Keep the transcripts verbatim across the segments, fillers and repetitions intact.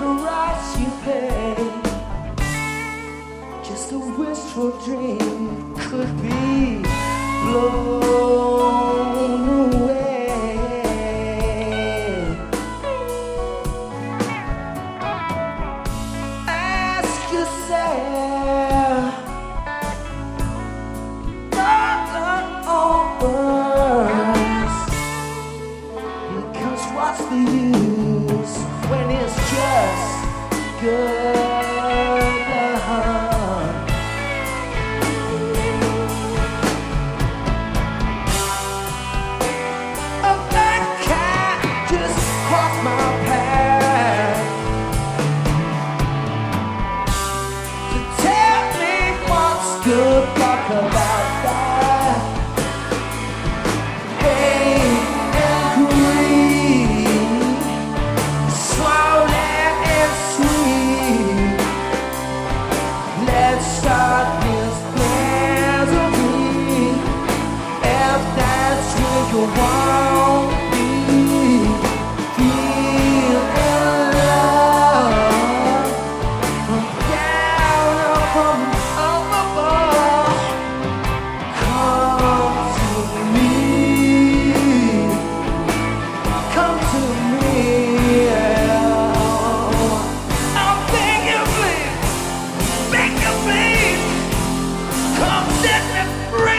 price you pay. Just a wistful dream could be blown away. Ask yourself, darling, all words, because what's the use when it's just good love? A black cat just crossed my path to tell me what's good luck about that. Hate and greed, swollen and sweet. Let's start this misery if that's where you want me. Feel in love from down from up above. Come to me, come to me. I'm begging, please, begging, please, come set me free.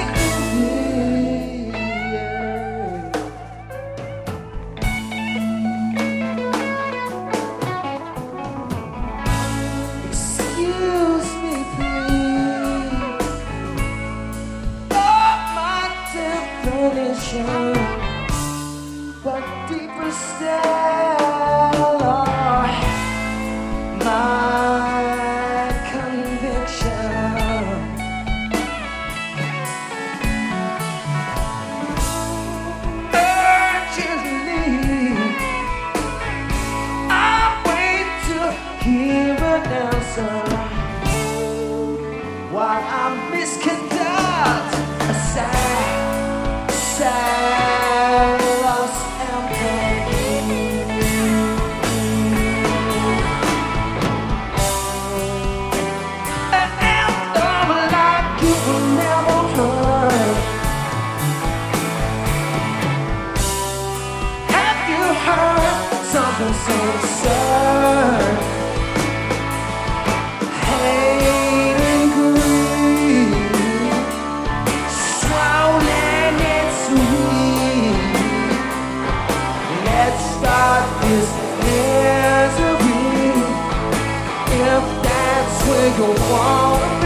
Excuse me, please. Not my definition, but deeper still, my conviction. Urgently, I wait to hear an answer while I misconduct a sad, sad lost empathy. An anthem like you will never heard. Have you heard something so absurd? Hate and greed, swollen and sweet. Let's start this misery if that's where you want